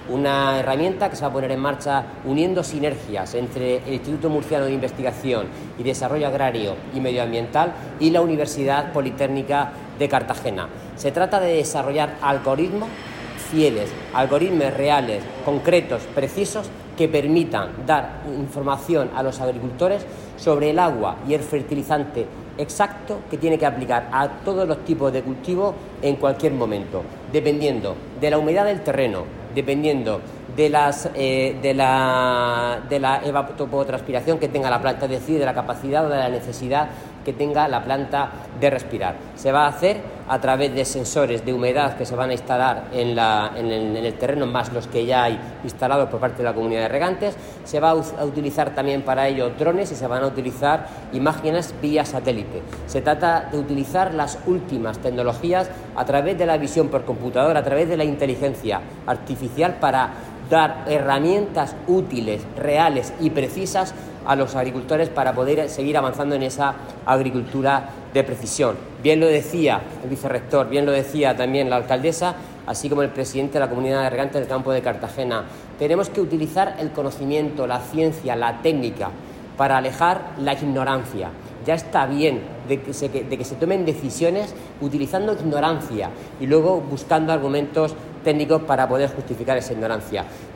una herramienta que se va a poner en marcha uniendo sinergias entre el Instituto Murciano de Investigación y Desarrollo Agrario y Medioambiental y la Universidad Politécnica de Cartagena. Se trata de desarrollar algoritmos fieles, algoritmos reales, concretos, precisos, que permitan dar información a los agricultores sobre el agua y el fertilizante exacto que tiene que aplicar a todos los tipos de cultivos en cualquier momento, dependiendo de la humedad del terreno, dependiendo de la evapotranspiración que tenga la planta, es decir, de la capacidad o de la necesidad que tenga la planta de respirar. Se va a hacer a través de sensores de humedad que se van a instalar en el terreno, más los que ya hay instalados por parte de la comunidad de regantes. Se va a utilizar también para ello drones y se van a utilizar imágenes vía satélite. Se trata de utilizar las últimas tecnologías a través de la visión por computadora, a través de la inteligencia artificial, para dar herramientas útiles, reales y precisas a los agricultores para poder seguir avanzando en esa agricultura de precisión. Bien lo decía el vicerrector, bien lo decía también la alcaldesa, así como el presidente de la Comunidad de Regantes del Campo de Cartagena. Tenemos que utilizar el conocimiento, la ciencia, la técnica para alejar la ignorancia. Ya está bien de que se tomen decisiones utilizando ignorancia y luego buscando argumentos técnicos para poder justificar esa ignorancia.